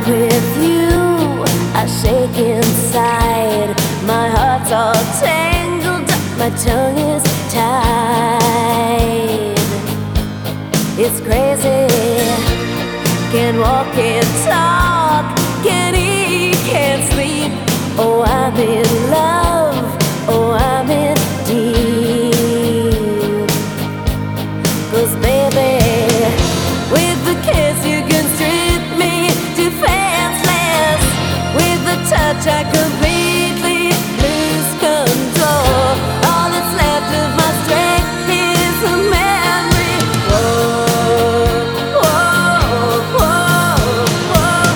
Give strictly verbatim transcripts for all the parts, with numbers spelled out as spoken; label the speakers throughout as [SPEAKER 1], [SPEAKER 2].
[SPEAKER 1] with you, I shake inside. My heart's all tangled up, my tongue is tied. It's crazy, can't walk, can't talk, can't eat, can't sleep. Oh, I'm in love, oh, I'm in deep. 'Cause baby, with the kiss you can strip me defenseless. With the touch I completely lose control. All that's left of my strength is a memory. Whoa, whoa, whoa, whoa.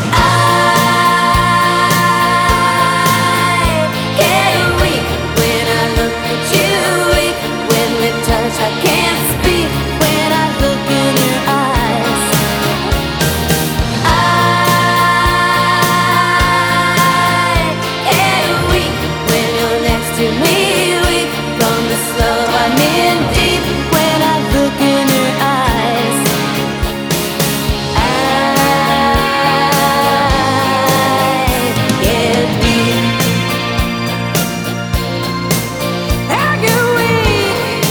[SPEAKER 1] I get weak when I look at you, weak when we touch. I can't speak when I look in your eyes. I get weak when you're next to me, weak from the slow. I'm in deep when I look in your eyes. I get weak. I get weak.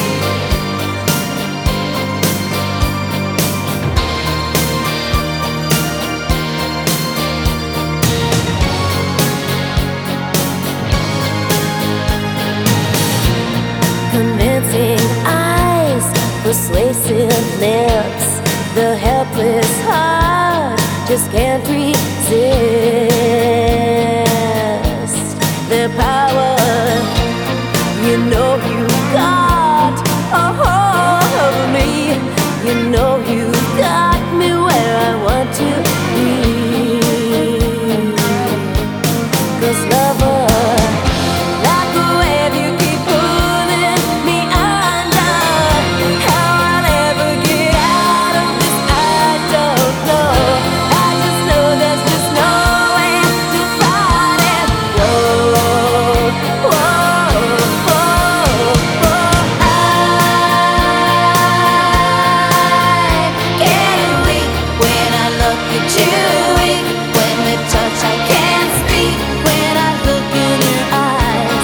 [SPEAKER 1] Convincing eyes, persuasive lips, the helpless heart just can't resist their power. You know you got a hold of me. You know you got me where I want to be. 'Cause lover, like a wave you keep pulling me under. How I'll ever get out of this, I don't know. I just know there's just no way to fight it. Whoa, whoa, whoa, whoa. I get weak when I look at you, weak when we touch. I can't speak when I look in your eyes.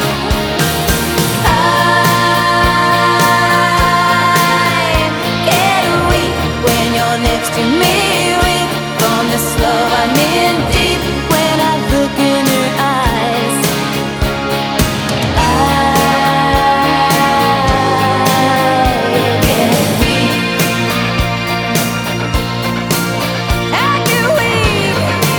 [SPEAKER 1] I get weak when you're next to me, weak from the slow. I'm in deep when I look in your eyes. I get weak. I get weak.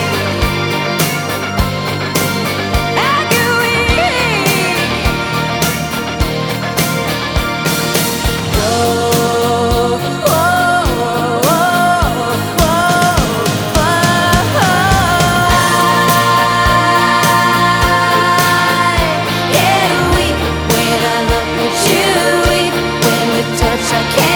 [SPEAKER 1] I get weak. Whoa, whoa, whoa, whoa, whoa. I get weak when I look at you, weak when we touch. I can't